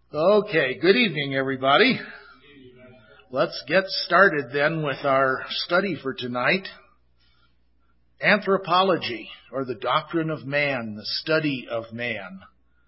Okay, good evening, everybody. Let's get started then with our study for tonight. Anthropology, or the doctrine of man, the study of man.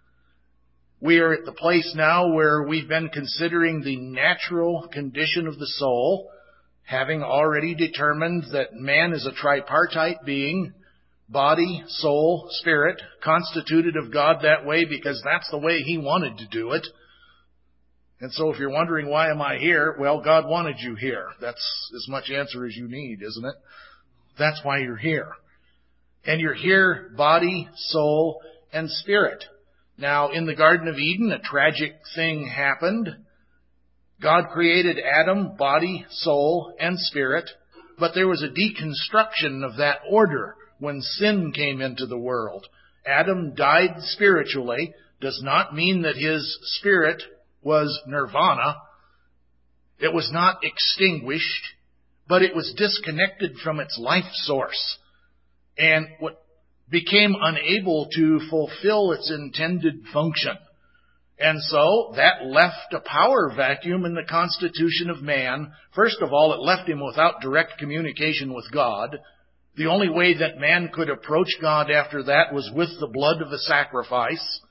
We are at the place now where we've been considering the natural condition of the soul, having already determined that man is a tripartite being, body, soul, spirit, constituted of God that way because that's the way He wanted to do it. And so if you're wondering, why am I here? Well, God wanted you here. That's as much answer as you need, isn't it? That's why you're here. And you're here, body, soul, and spirit. Now, in the Garden of Eden, a tragic thing happened. God created Adam, body, soul, and spirit, but there was a deconstruction of that order when sin came into the world. Adam died spiritually. Does not mean that his spirit was nirvana. It was not extinguished, but it was disconnected from its life source and what became unable to fulfill its intended function. And so that left a power vacuum in the constitution of man. First of all, it left him without direct communication with God. The only way that man could approach God after that was with the blood of a sacrifice.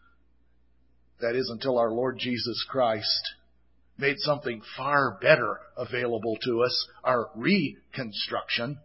That is, until our Lord Jesus Christ made something far better available to us, our reconstruction.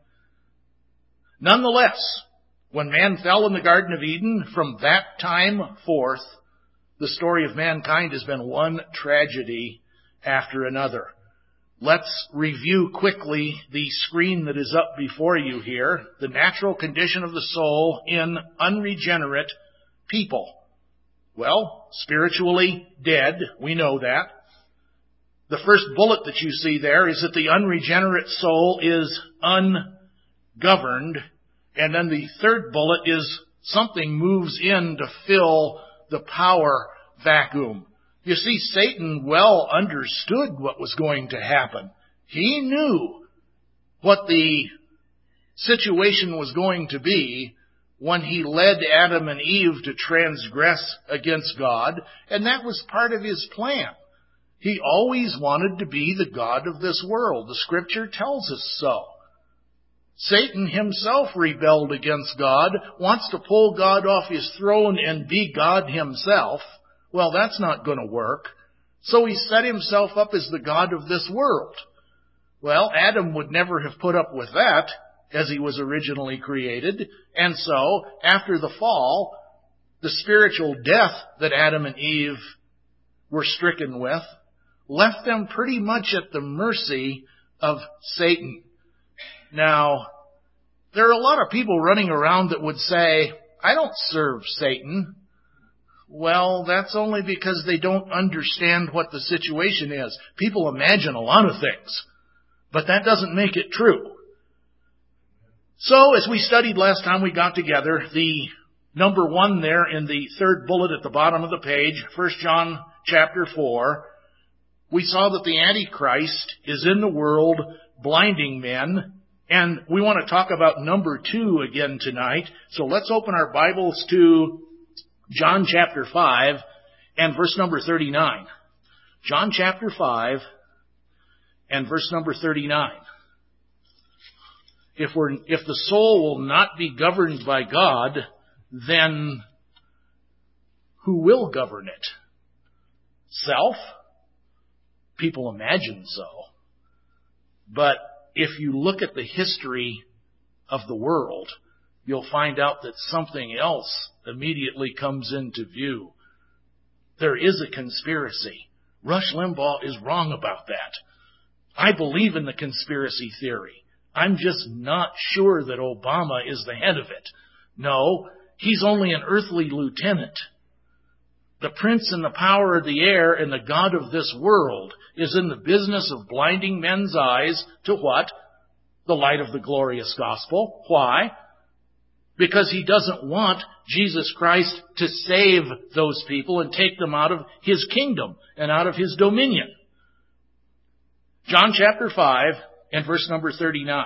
Nonetheless, when man fell in the Garden of Eden, from that time forth, the story of mankind has been one tragedy after another. Let's review quickly the screen that is up before you here. The natural condition of the soul in unregenerate people. Well, spiritually dead, we know that. The first bullet that you see there is that the unregenerate soul is ungoverned. And then the third bullet is something moves in to fill the power vacuum. You see, Satan well understood what was going to happen. He knew what the situation was going to be when he led Adam and Eve to transgress against God, and that was part of his plan. He always wanted to be the God of this world. The Scripture tells us so. Satan himself rebelled against God, wants to pull God off his throne and be God himself. Well, that's not going to work. So he set himself up as the God of this world. Well, Adam would never have put up with that as he was originally created. And so, after the fall, the spiritual death that Adam and Eve were stricken with left them pretty much at the mercy of Satan. Now, there are a lot of people running around that would say, I don't serve Satan. Well, that's only because they don't understand what the situation is. People imagine a lot of things, but that doesn't make it true. So, as we studied last time we got together, the number 1 there in the third bullet at the bottom of the page, 1 John chapter 4, we saw that the Antichrist is in the world blinding men, and we want to talk about number 2 again tonight. So let's open our Bibles to John chapter 5 and verse number 39. John chapter 5 and verse number 39. If the soul will not be governed by God, then who will govern it? Self? People imagine so. But if you look at the history of the world, you'll find out that something else immediately comes into view. There is a conspiracy. Rush Limbaugh is wrong about that. I believe in the conspiracy theory. I'm just not sure that Obama is the head of it. No, he's only an earthly lieutenant. The prince and the power of the air and the God of this world is in the business of blinding men's eyes to what? The light of the glorious gospel. Why? Because he doesn't want Jesus Christ to save those people and take them out of his kingdom and out of his dominion. John chapter 5 and verse number 39.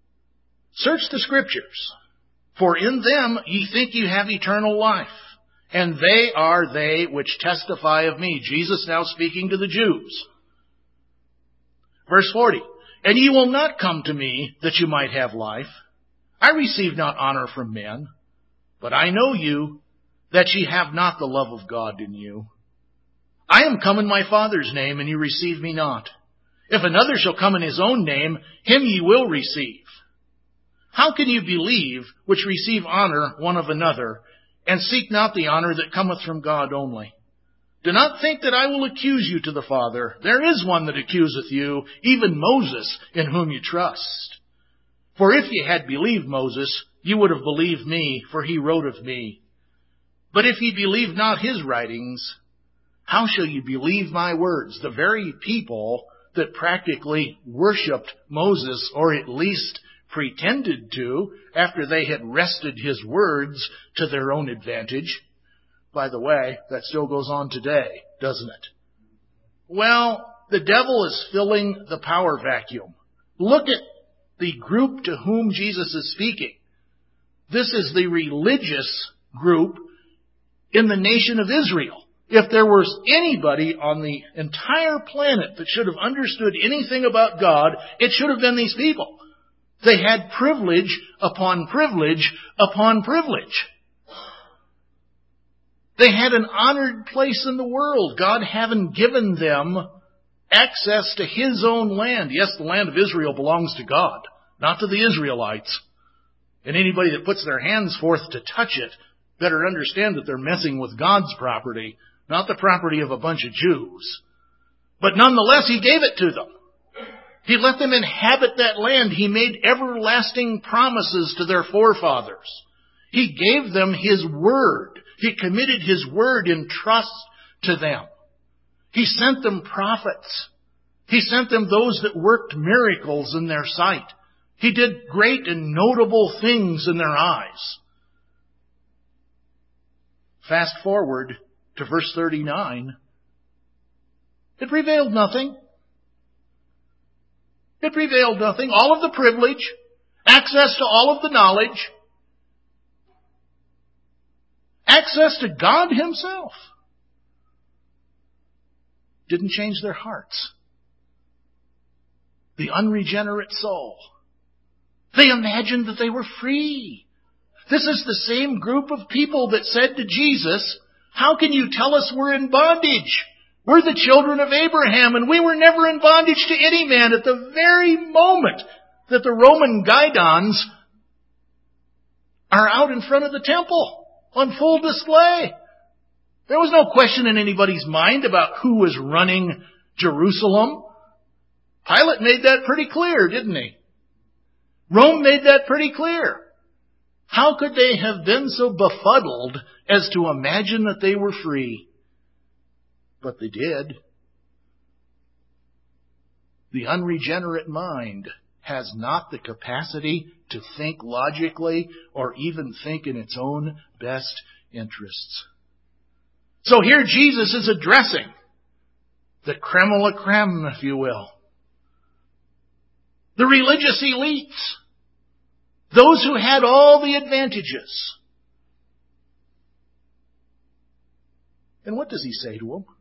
Search the Scriptures, for in them ye think you have eternal life, and they are they which testify of me. Jesus now speaking to the Jews. Verse 40, and ye will not come to me that you might have life. I receive not honor from men, but I know you, that ye have not the love of God in you. I am come in my Father's name, and ye receive me not. If another shall come in his own name, him ye will receive. How can you believe which receive honor one of another, and seek not the honor that cometh from God only? Do not think that I will accuse you to the Father. There is one that accuseth you, even Moses, in whom you trust. For if ye had believed Moses, ye would have believed me, for he wrote of me. But if ye believe not his writings, how shall you believe my words? The very people that practically worshipped Moses, or at least pretended to, after they had wrested his words to their own advantage. By the way, that still goes on today, doesn't it? Well, the devil is filling the power vacuum. Look at the group to whom Jesus is speaking. This is the religious group in the nation of Israel. If there was anybody on the entire planet that should have understood anything about God, it should have been these people. They had privilege upon privilege upon privilege. They had an honored place in the world, God having given them access to His own land. Yes, the land of Israel belongs to God, not to the Israelites. And anybody that puts their hands forth to touch it better understand that they're messing with God's property, not the property of a bunch of Jews. But nonetheless, He gave it to them. He let them inhabit that land. He made everlasting promises to their forefathers. He gave them His word. He committed His word in trust to them. He sent them prophets. He sent them those that worked miracles in their sight. He did great and notable things in their eyes. Fast forward to verse 39. It prevailed nothing. It prevailed nothing. All of the privilege, access to all of the knowledge, access to God Himself, didn't change their hearts. The unregenerate soul. They imagined that they were free. This is the same group of people that said to Jesus, "How can you tell us we're in bondage? We're the children of Abraham, and we were never in bondage to any man," at the very moment that the Roman guidons are out in front of the temple on full display. There was no question in anybody's mind about who was running Jerusalem. Pilate made that pretty clear, didn't he? Rome made that pretty clear. How could they have been so befuddled as to imagine that they were free? But they did. The unregenerate mind has not the capacity to think logically or even think in its own best interests. So here Jesus is addressing the creme de la creme, if you will. The religious elites. Those who had all the advantages. And what does He say to them?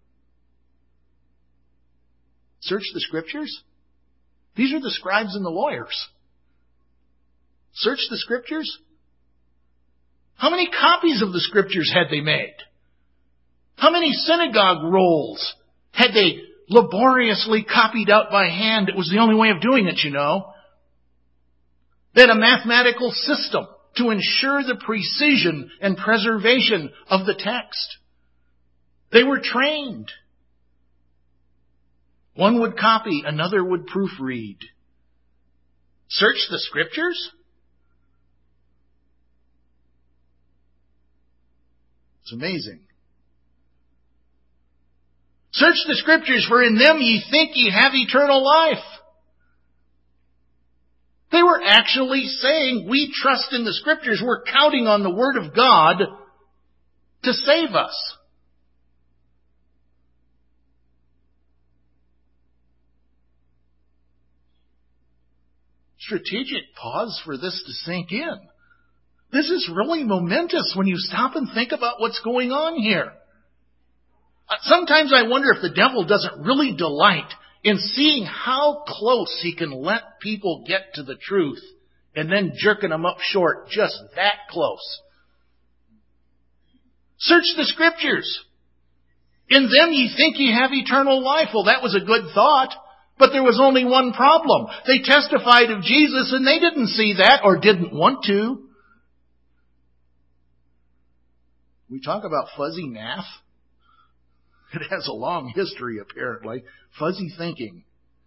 Search the Scriptures? These are the scribes and the lawyers. Search the Scriptures? How many copies of the Scriptures had they made? How many synagogue rolls had they laboriously copied out by hand? It was the only way of doing it, you know. They had a mathematical system to ensure the precision and preservation of the text. They were trained. One would copy, another would proofread. Search the Scriptures? It's amazing. Search the Scriptures, for in them ye think ye have eternal life. They were actually saying, we trust in the Scriptures. We're counting on the Word of God to save us. Strategic pause for this to sink in. This is really momentous when you stop and think about what's going on here. Sometimes I wonder if the devil doesn't really delight in seeing how close he can let people get to the truth and then jerking them up short just that close. Search the Scriptures. In them ye think ye have eternal life. Well, that was a good thought, but there was only one problem. They testified of Jesus and they didn't see that or didn't want to. We talk about fuzzy math. It has a long history, apparently. Fuzzy thinking.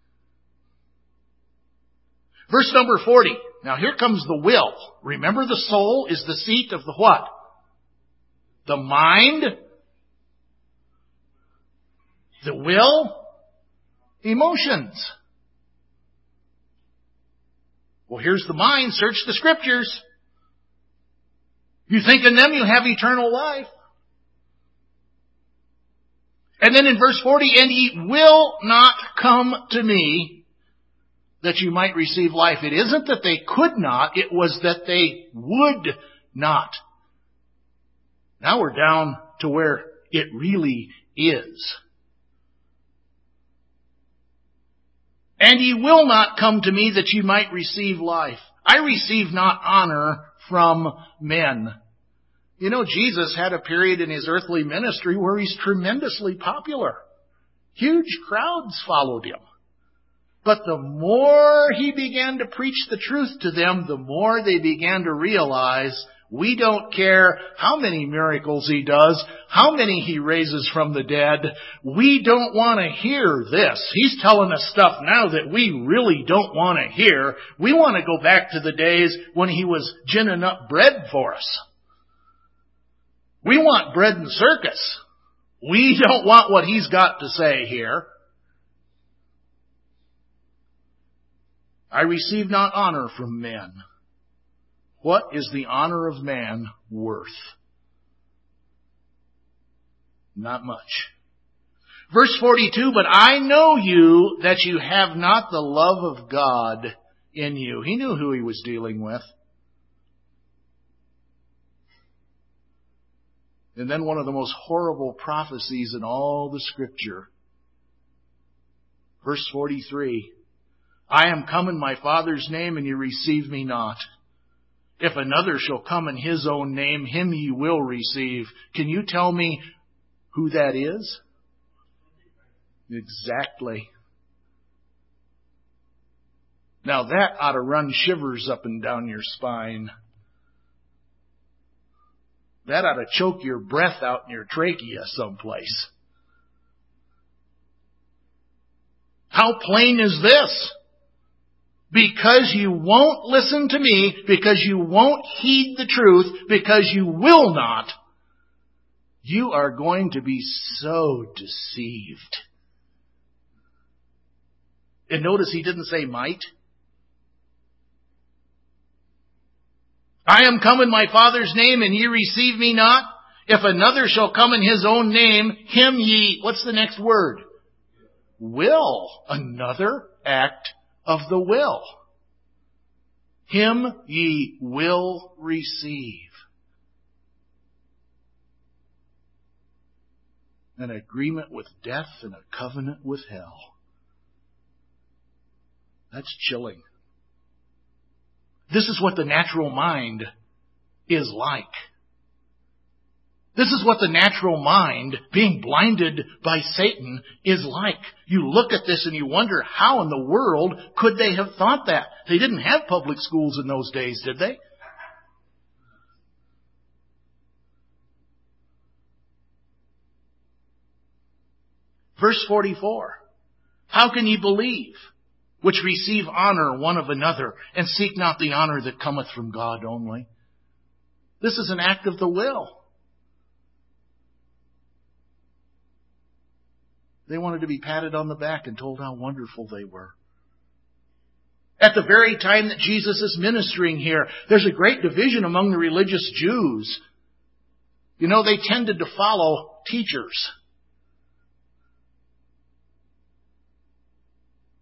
Verse number 40. Now here comes the will. Remember, the soul is the seat of the what? The mind. The will. Emotions. Well, here's the mind. Search the Scriptures. You think in them you have eternal life. And then in verse 40, and ye will not come to me that you might receive life. It isn't that they could not, it was that they would not. Now we're down to where it really is. And ye will not come to me that you might receive life. I receive not honor from men. You know, Jesus had a period in his earthly ministry where he's tremendously popular. Huge crowds followed him. But the more he began to preach the truth to them, the more they began to realize, we don't care how many miracles he does, how many he raises from the dead. We don't want to hear this. He's telling us stuff now that we really don't want to hear. We want to go back to the days when he was ginning up bread for us. We want bread and circus. We don't want what he's got to say here. I receive not honor from men. What is the honor of man worth? Not much. Verse 42, but I know you that you have not the love of God in you. He knew who he was dealing with. And then one of the most horrible prophecies in all the Scripture. Verse 43. I am come in my Father's name, and ye receive me not. If another shall come in his own name, him ye will receive. Can you tell me who that is? Exactly. Now that ought to run shivers up and down your spine. That ought to choke your breath out in your trachea someplace. How plain is this? Because you won't listen to me, because you won't heed the truth, because you will not, you are going to be so deceived. And notice he didn't say might. I am come in my Father's name, and ye receive me not. If another shall come in his own name, him ye, what's the next word? Will. Another act of the will. Him ye will receive. An agreement with death and a covenant with hell. That's chilling. This is what the natural mind is like. This is what the natural mind, being blinded by Satan, is like. You look at this and you wonder, how in the world could they have thought that? They didn't have public schools in those days, did they? Verse 44. How can ye believe, which receive honor one of another, and seek not the honor that cometh from God only? This is an act of the will. They wanted to be patted on the back and told how wonderful they were. At the very time that Jesus is ministering here, there's a great division among the religious Jews. You know, they tended to follow teachers.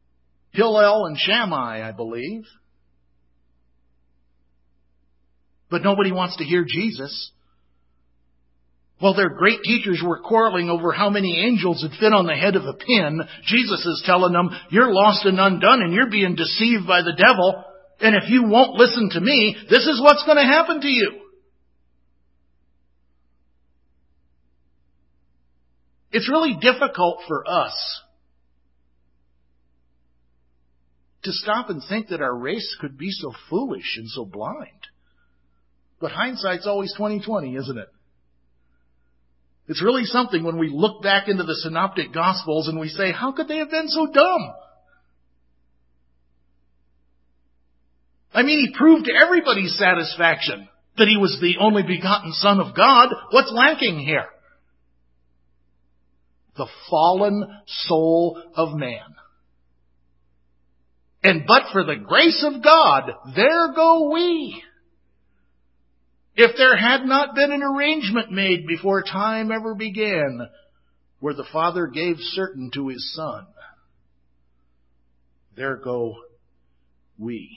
Hillel and Shammai, I believe. but nobody wants to hear Jesus. While their great teachers were quarreling over how many angels would fit on the head of a pin, Jesus is telling them, you're lost and undone and you're being deceived by the devil. And if you won't listen to me, this is what's going to happen to you. It's really difficult for us to stop and think that our race could be so foolish and so blind. But hindsight's always 20/20, isn't it? It's really something when we look back into the Synoptic Gospels and we say, how could they have been so dumb? I mean, he proved to everybody's satisfaction that he was the only begotten Son of God. What's lacking here? The fallen soul of man. And but for the grace of God, there go we. If there had not been an arrangement made before time ever began, where the Father gave certain to His Son, there go we.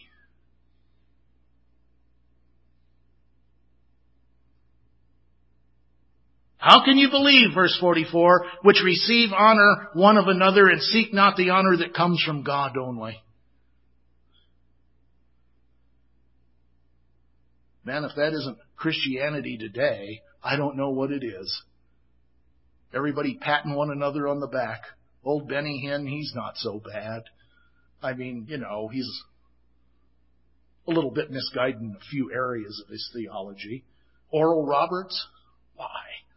How can you believe, verse 44, which receive honor one of another and seek not the honor that comes from God only? Man, if that isn't Christianity today, I don't know what it is. Everybody patting one another on the back. Old Benny Hinn, he's not so bad. I mean, he's a little bit misguided in a few areas of his theology. Oral Roberts, why?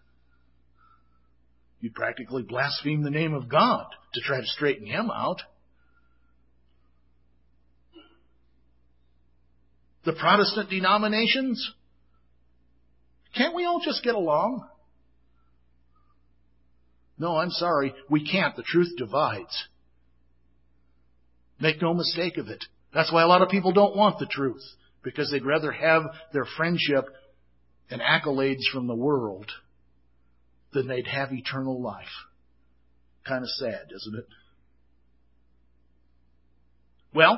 You practically blaspheme the name of God to try to straighten him out. The Protestant denominations, can't we all just get along? No, I'm sorry, we can't. The truth divides. Make no mistake of it. That's why a lot of people don't want the truth, because they'd rather have their friendship and accolades from the world than they'd have eternal life. Kind of sad, isn't it? Well,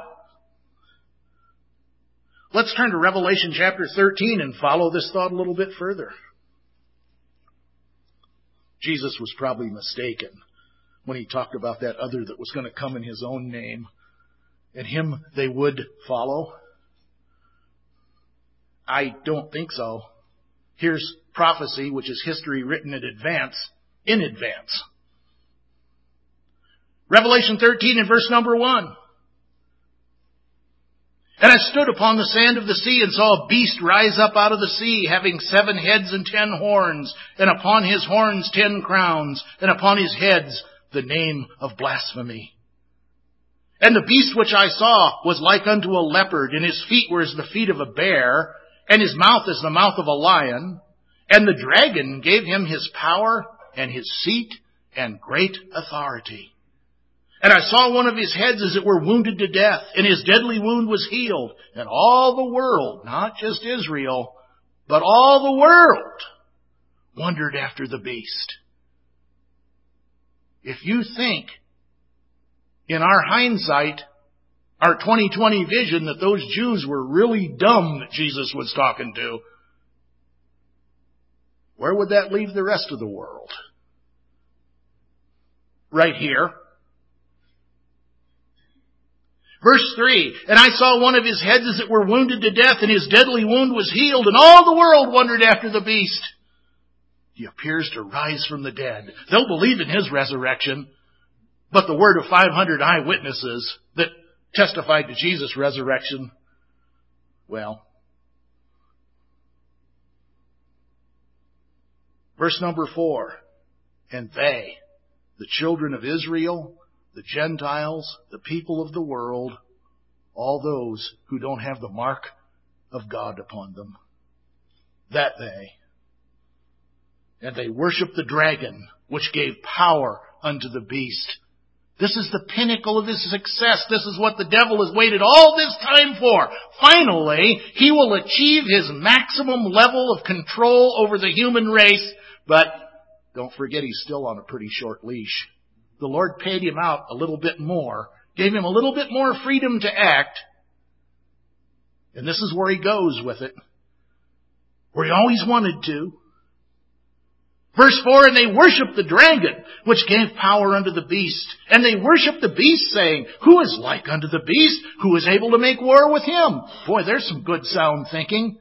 let's turn to Revelation chapter 13 and follow this thought a little bit further. Jesus was probably mistaken when he talked about that other that was going to come in his own name, and him they would follow. I don't think so. Here's prophecy, which is history written in advance. Revelation 13 and verse number 1. And I stood upon the sand of the sea and saw a beast rise up out of the sea, having 7 heads and 10 horns, and upon his horns 10 crowns, and upon his heads the name of blasphemy. And the beast which I saw was like unto a leopard, and his feet were as the feet of a bear, and his mouth as the mouth of a lion. And the dragon gave him his power and his seat and great authority. And I saw one of his heads as it were wounded to death, and his deadly wound was healed. And all the world, not just Israel, but all the world wondered after the beast. If you think in our hindsight, our 20/20 vision, that those Jews were really dumb that Jesus was talking to, where would that leave the rest of the world? Right here. Verse 3, and I saw one of his heads as it were wounded to death, and his deadly wound was healed, and all the world wondered after the beast. He appears to rise from the dead. They'll believe in his resurrection, but the word of 500 eyewitnesses that testified to Jesus' resurrection, well. Verse number 4, and they, the children of Israel, the Gentiles, the people of the world, all those who don't have the mark of God upon them, that they. And they worship the dragon, which gave power unto the beast. This is the pinnacle of his success. This is what the devil has waited all this time for. Finally, he will achieve his maximum level of control over the human race, but don't forget he's still on a pretty short leash. The Lord paid him out a little bit more, gave him a little bit more freedom to act, and this is where he goes with it. where he always wanted to. Verse 4, and they worshiped the dragon, which gave power unto the beast. And they worshiped the beast, saying, who is like unto the beast? Who is able to make war with him? Boy, there's some good sound thinking.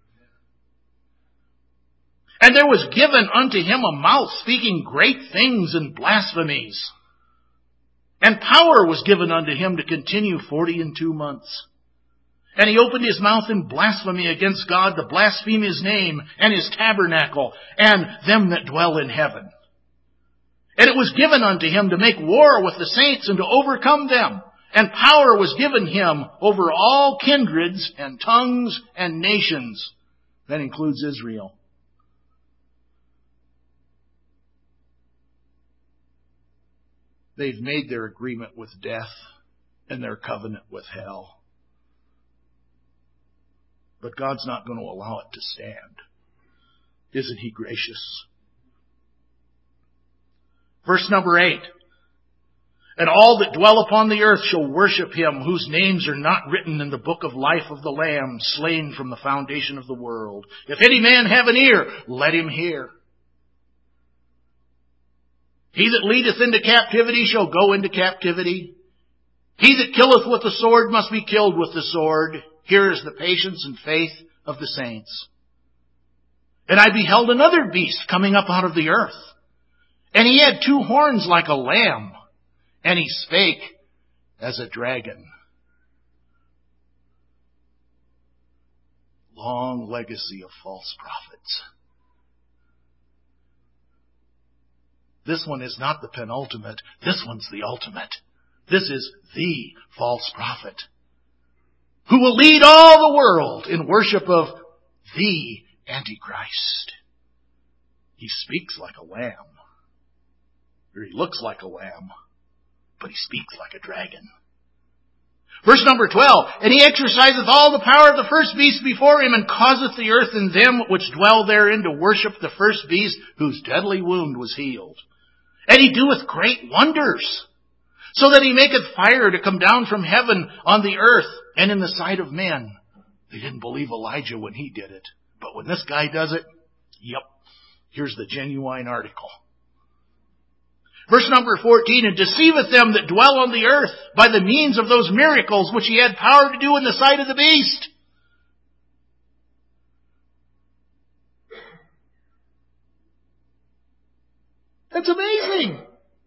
And there was given unto him a mouth speaking great things and blasphemies. And power was given unto him to continue 42 months. And he opened his mouth in blasphemy against God, to blaspheme his name and his tabernacle and them that dwell in heaven. And it was given unto him to make war with the saints and to overcome them. And power was given him over all kindreds and tongues and nations. That includes Israel. They've made their agreement with death and their covenant with hell. But God's not going to allow it to stand. Isn't He gracious? Verse number 8. And all that dwell upon the earth shall worship him, whose names are not written in the book of life of the Lamb, slain from the foundation of the world. If any man have an ear, let him hear. He that leadeth into captivity shall go into captivity. He that killeth with the sword must be killed with the sword. Here is the patience and faith of the saints. And I beheld another beast coming up out of the earth. And he had 2 horns like a lamb. And he spake as a dragon. Long legacy of false prophets. This one is not the penultimate. This one's the ultimate. This is the false prophet, who will lead all the world in worship of the Antichrist. He speaks like a lamb, or he looks like a lamb, but he speaks like a dragon. Verse number 12, and he exerciseth all the power of the first beast before him, and causeth the earth and them which dwell therein to worship the first beast, whose deadly wound was healed. And he doeth great wonders, so that he maketh fire to come down from heaven on the earth and in the sight of men. They didn't believe Elijah when he did it. But when this guy does it, yep, here's the genuine article. Verse number 14, and deceiveth them that dwell on the earth by the means of those miracles which he had power to do in the sight of the beast. That's amazing.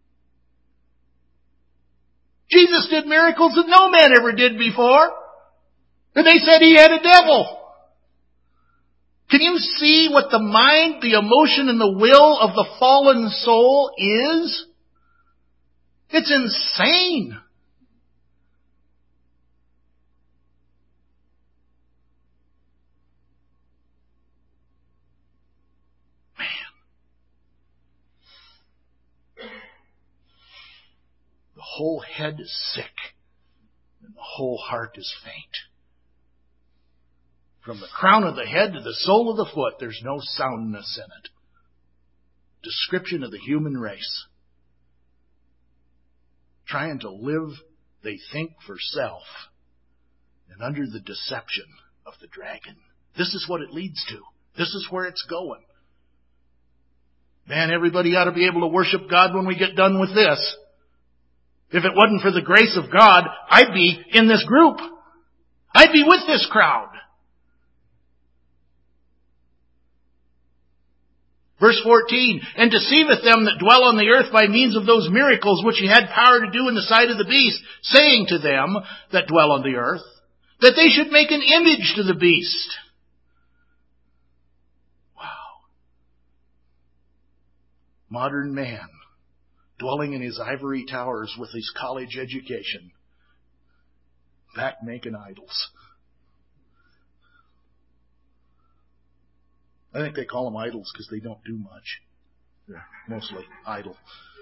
Jesus did miracles that no man ever did before. And they said he had a devil. Can you see what the mind, the emotion, and the will of the fallen soul is? It's insane. The whole head is sick, and the whole heart is faint. From the crown of the head to the sole of the foot, there's no soundness in it. Description of the human race. Trying to live, they think, for self, and under the deception of the dragon. This is what it leads to. This is where it's going. Man, everybody ought to be able to worship God when we get done with this. If it wasn't for the grace of God, I'd be in this group. I'd be with this crowd. Verse 14, and deceiveth them that dwell on the earth by means of those miracles which he had power to do in the sight of the beast, saying to them that dwell on the earth, that they should make an image to the beast. Wow. Modern man, dwelling in his ivory towers with his college education, back making idols. I think they call them idols because they don't do much. They're mostly idle.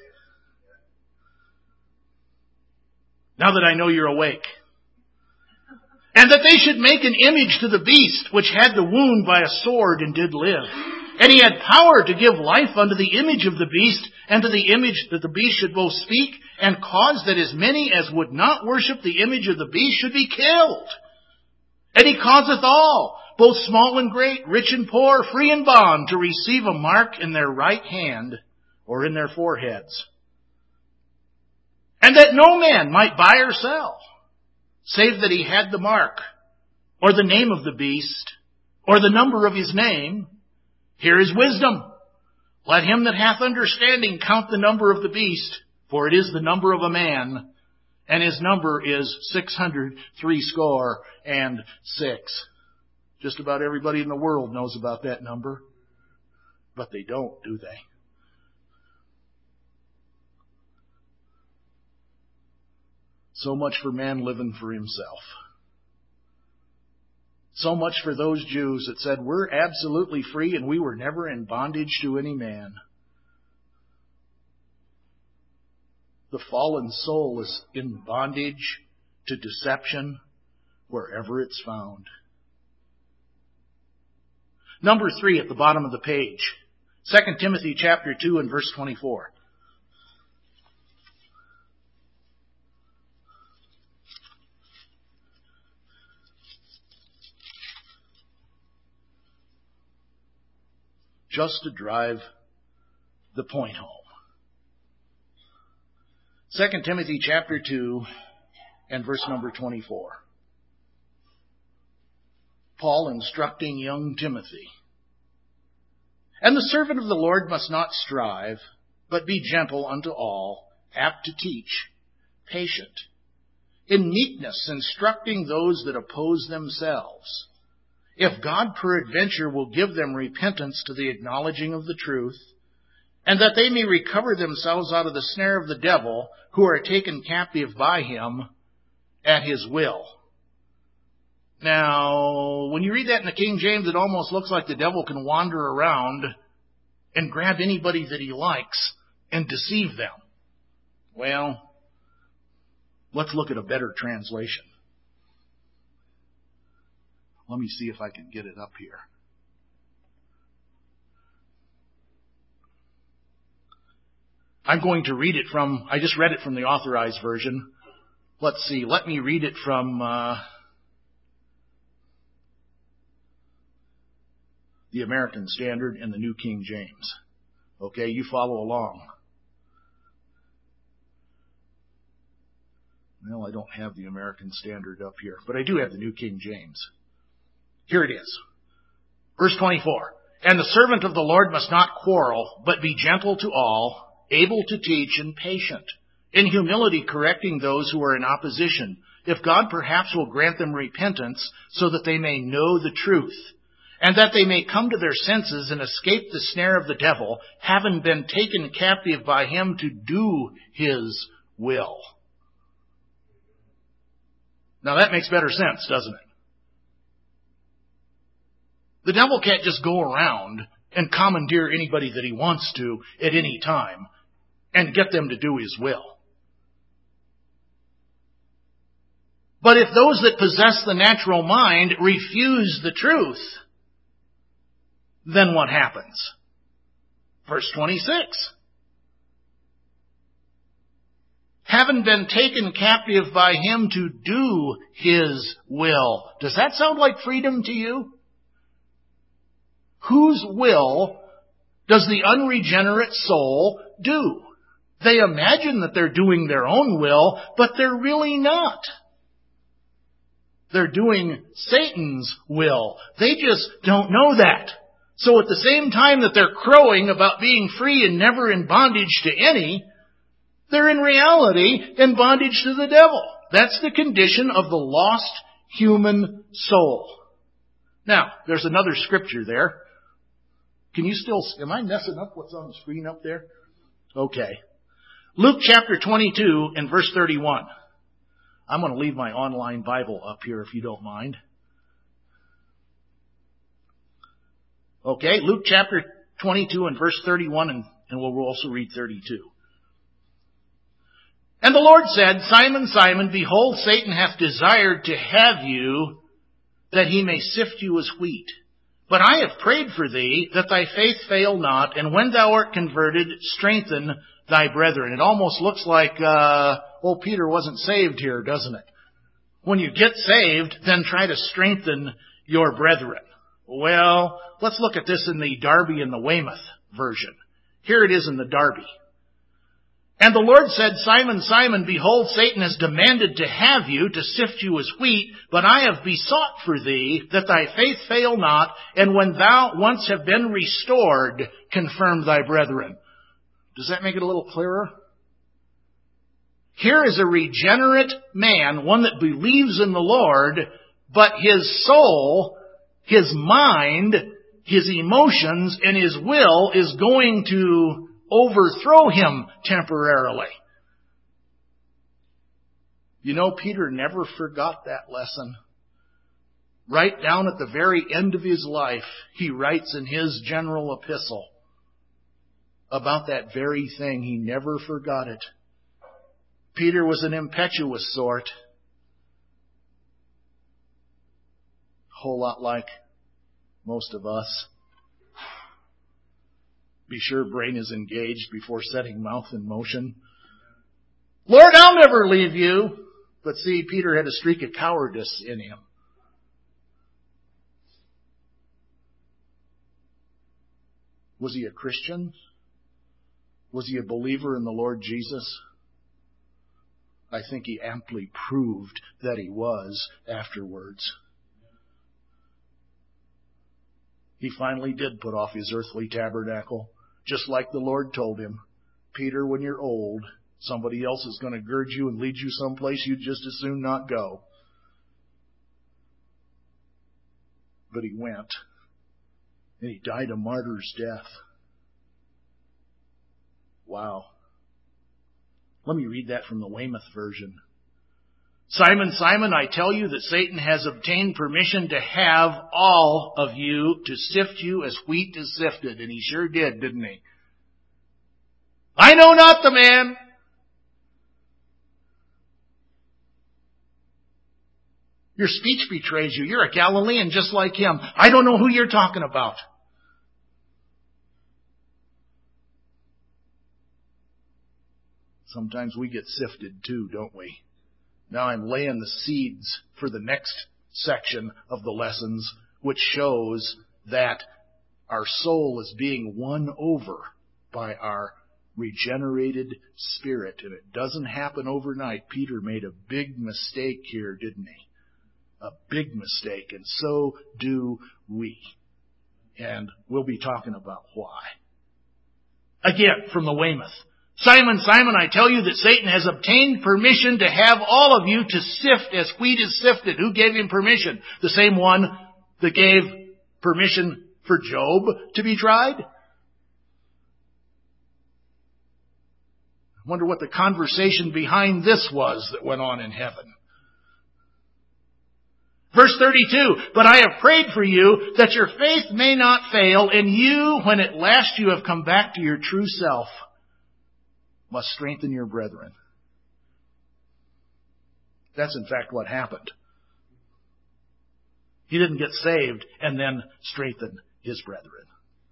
Now that I know you're awake. And that they should make an image to the beast, which had the wound by a sword and did live. And he had power to give life unto the image of the beast, and to the image that the beast should both speak, and cause that as many as would not worship the image of the beast should be killed. And he causeth all, both small and great, rich and poor, free and bond, to receive a mark in their right hand or in their foreheads. And that no man might buy or sell, save that he had the mark, or the name of the beast, or the number of his name. Here is wisdom. Let him that hath understanding count the number of the beast, for it is the number of a man, and his number is 666. Just about everybody in the world knows about that number, but they don't, do they? So much for man living for himself. So much for those Jews that said, we're absolutely free and we were never in bondage to any man. The fallen soul is in bondage to deception wherever it's found. Number 3 at the bottom of the page. 2 Timothy chapter 2 and verse 24. Just to drive the point home. 2 Timothy chapter 2 and verse number 24. Paul instructing young Timothy. And the servant of the Lord must not strive, but be gentle unto all, apt to teach, patient, in meekness instructing those that oppose themselves, if God peradventure will give them repentance to the acknowledging of the truth, and that they may recover themselves out of the snare of the devil, who are taken captive by him at his will. Now, when you read that in the King James, it almost looks like the devil can wander around and grab anybody that he likes and deceive them. Well, let's look at a better translation. Let me see if I can get it up here. I'm going to read it from, I just read it from the Authorized Version. Let's see, let me read it from the American Standard and the New King James. Okay, you follow along. Well, I don't have the American Standard up here, but I do have the New King James. Here it is. Verse 24. And the servant of the Lord must not quarrel, but be gentle to all, able to teach and patient, in humility correcting those who are in opposition, if God perhaps will grant them repentance, so that they may know the truth, and that they may come to their senses and escape the snare of the devil, having been taken captive by him to do his will. Now that makes better sense, doesn't it? The devil can't just go around and commandeer anybody that he wants to at any time and get them to do his will. But if those that possess the natural mind refuse the truth, then what happens? Verse 26. Having been taken captive by him to do his will. Does that sound like freedom to you? Whose will does the unregenerate soul do? They imagine that they're doing their own will, but they're really not. They're doing Satan's will. They just don't know that. So at the same time that they're crowing about being free and never in bondage to any, they're in reality in bondage to the devil. That's the condition of the lost human soul. Now, there's another scripture there. Can you still, am I messing up what's on the screen up there? Okay. Luke chapter 22 and verse 31. I'm going to leave my online Bible up here if you don't mind. Okay, Luke chapter 22 and verse 31, and we'll also read 32. And the Lord said, Simon, Simon, behold, Satan hath desired to have you, that he may sift you as wheat. But I have prayed for thee, that thy faith fail not, and when thou art converted, strengthen thy brethren. It almost looks like, old Peter wasn't saved here, doesn't it? When you get saved, then try to strengthen your brethren. Well, let's look at this in the Darby and the Weymouth version. Here it is in the Darby. And the Lord said, Simon, Simon, behold, Satan has demanded to have you, to sift you as wheat, but I have besought for thee, that thy faith fail not, and when thou once have been restored, confirm thy brethren. Does that make it a little clearer? Here is a regenerate man, one that believes in the Lord, but his soul, his mind, his emotions, and his will is going to overthrow him temporarily. You know, Peter never forgot that lesson. Right down at the very end of his life, he writes in his general epistle about that very thing. He never forgot it. Peter was an impetuous sort. A whole lot like most of us. Be sure brain is engaged before setting mouth in motion. Lord, I'll never leave you. But see, Peter had a streak of cowardice in him. Was he a Christian? Was he a believer in the Lord Jesus? I think he amply proved that he was afterwards. He finally did put off his earthly tabernacle, just like the Lord told him. Peter, when you're old, somebody else is going to gird you and lead you someplace you'd just as soon not go. But he went, and he died a martyr's death. Wow. Let me read that from the Weymouth version. Simon, Simon, I tell you that Satan has obtained permission to have all of you, to sift you as wheat is sifted. And he sure did, didn't he? I know not the man. Your speech betrays you. You're a Galilean just like him. I don't know who you're talking about. Sometimes we get sifted too, don't we? Now I'm laying the seeds for the next section of the lessons, which shows that our soul is being won over by our regenerated spirit. And it doesn't happen overnight. Peter made a big mistake here, didn't he? A big mistake. And so do we. And we'll be talking about why. Again, from the Weymouth. Simon, Simon, I tell you that Satan has obtained permission to have all of you to sift as wheat is sifted. Who gave him permission? The same one that gave permission for Job to be tried? I wonder what the conversation behind this was that went on in heaven. Verse 32, but I have prayed for you that your faith may not fail, and you, when at last you have come back to your true self, must strengthen your brethren. That's in fact what happened. He didn't get saved and then strengthen his brethren.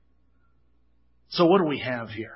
So what do we have here?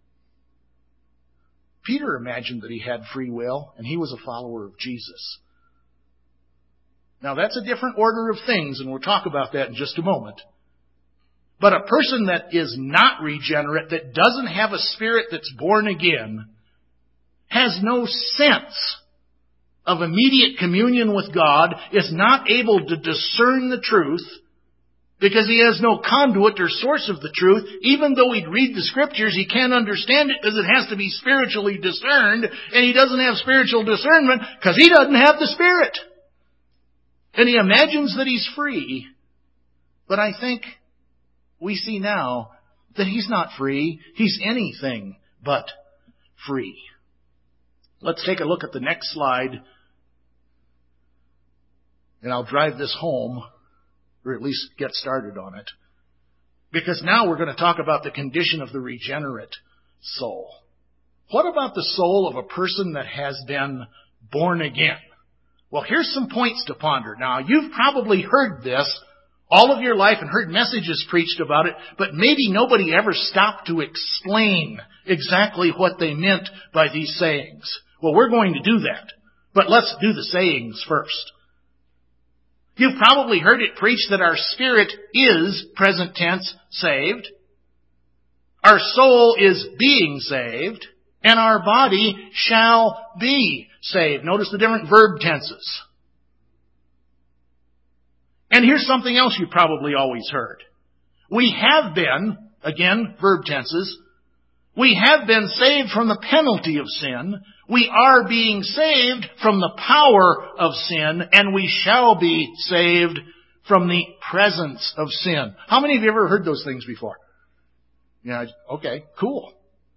Peter imagined that he had free will and he was a follower of Jesus. Now that's a different order of things, and we'll talk about that in just a moment. But a person that is not regenerate, that doesn't have a spirit that's born again, has no sense of immediate communion with God, is not able to discern the truth, because he has no conduit or source of the truth. Even though he'd read the Scriptures, he can't understand it because it has to be spiritually discerned, and he doesn't have spiritual discernment because he doesn't have the Spirit. And he imagines that he's free, but I think we see now that he's not free. He's anything but free. Let's take a look at the next slide, and I'll drive this home, or at least get started on it. Because now we're going to talk about the condition of the regenerate soul. What about the soul of a person that has been born again? Well, here's some points to ponder. Now, you've probably heard this all of your life and heard messages preached about it, but maybe nobody ever stopped to explain exactly what they meant by these sayings. Well, we're going to do that, but let's do the sayings first. You've probably heard it preached that our spirit is, present tense, saved. Our soul is being saved. And our body shall be saved. Notice the different verb tenses. And here's something else you probably always heard. We have been, again, verb tenses, we have been saved from the penalty of sin. We are being saved from the power of sin. And we shall be saved from the presence of sin. How many of you ever heard those things before? Yeah, okay, cool.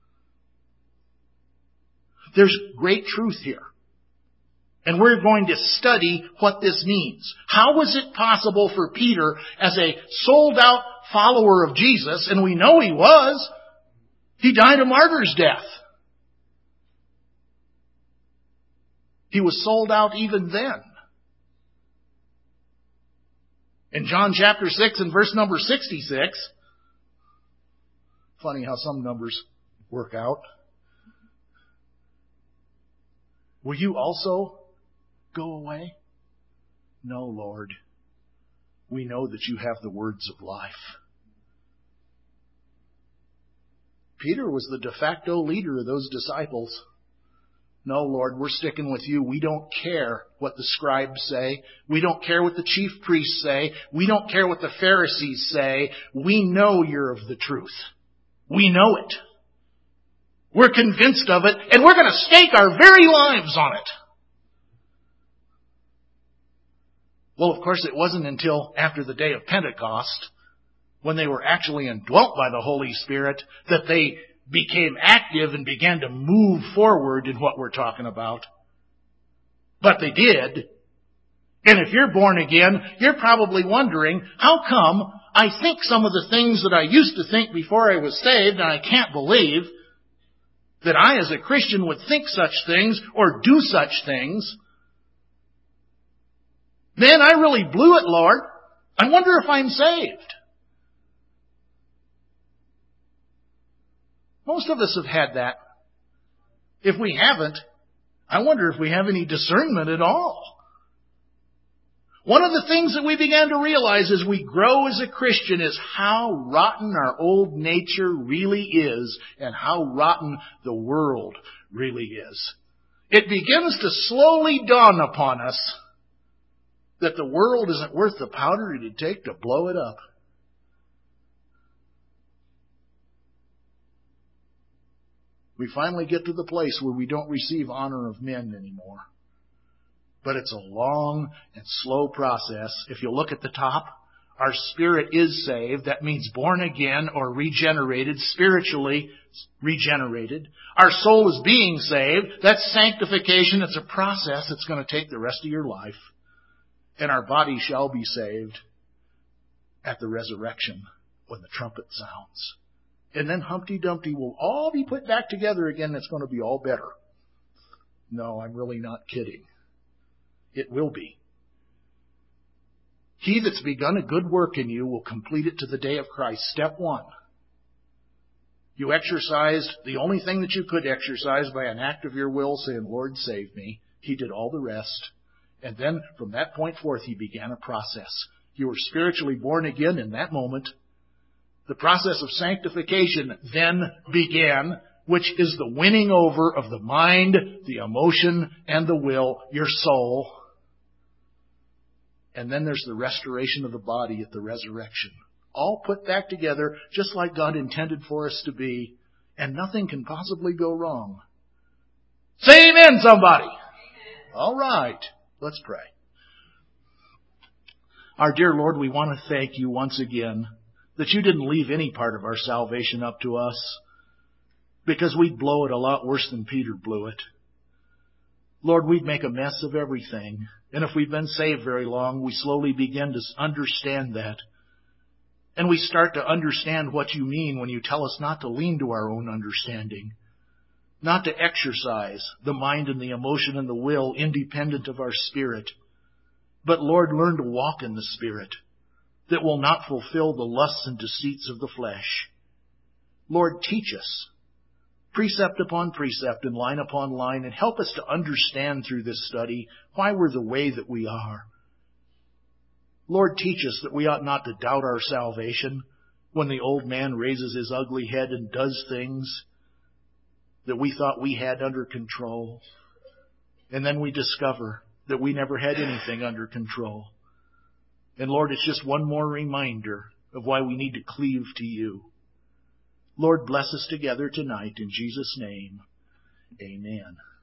There's great truth here. And we're going to study what this means. How was it possible for Peter, as a sold-out follower of Jesus, and we know he was, he died a martyr's death. He was sold out even then. In John chapter 6 and verse number 66, funny how some numbers work out. Will you also go away? No, Lord. We know that you have the words of life. Peter was the de facto leader of those disciples. No, Lord, we're sticking with you. We don't care what the scribes say. We don't care what the chief priests say. We don't care what the Pharisees say. We know you're of the truth. We know it. We're convinced of it, and we're going to stake our very lives on it. Well, of course, it wasn't until after the day of Pentecost, when they were actually indwelt by the Holy Spirit, that they became active and began to move forward in what we're talking about. But they did. And if you're born again, you're probably wondering, how come I think some of the things that I used to think before I was saved, and I can't believe that I as a Christian would think such things or do such things. Man, I really blew it, Lord. I wonder if I'm saved. Most of us have had that. If we haven't, I wonder if we have any discernment at all. One of the things that we began to realize as we grow as a Christian is how rotten our old nature really is and how rotten the world really is. It begins to slowly dawn upon us that the world isn't worth the powder it'd take to blow it up. We finally get to the place where we don't receive honor of men anymore. But it's a long and slow process. If you look at the top, our spirit is saved. That means born again or regenerated, spiritually regenerated. Our soul is being saved. That's sanctification. It's a process that's going to take the rest of your life. And our body shall be saved at the resurrection when the trumpet sounds. And then Humpty Dumpty will all be put back together again. It's going to be all better. No, I'm really not kidding. It will be. He that's begun a good work in you will complete it to the day of Christ. Step one. You exercised the only thing that you could exercise by an act of your will, saying, Lord, save me. He did all the rest. And then from that point forth, he began a process. You were spiritually born again in that moment. The process of sanctification then began, which is the winning over of the mind, the emotion, and the will, your soul. And then there's the restoration of the body at the resurrection. All put back together just like God intended for us to be. And nothing can possibly go wrong. Say amen, somebody. Amen. All right. Let's pray. Our dear Lord, we want to thank you once again that you didn't leave any part of our salvation up to us, because we'd blow it a lot worse than Peter blew it. Lord, we'd make a mess of everything. And if we've been saved very long, we slowly begin to understand that. And we start to understand what you mean when you tell us not to lean to our own understanding, not to exercise the mind and the emotion and the will independent of our spirit. But Lord, learn to walk in the Spirit that will not fulfill the lusts and deceits of the flesh. Lord, teach us precept upon precept and line upon line, and help us to understand through this study why we're the way that we are. Lord, teach us that we ought not to doubt our salvation when the old man raises his ugly head and does things that we thought we had under control. And then we discover that we never had anything under control. And Lord, it's just one more reminder of why we need to cleave to you. Lord, bless us together tonight in Jesus' name. Amen.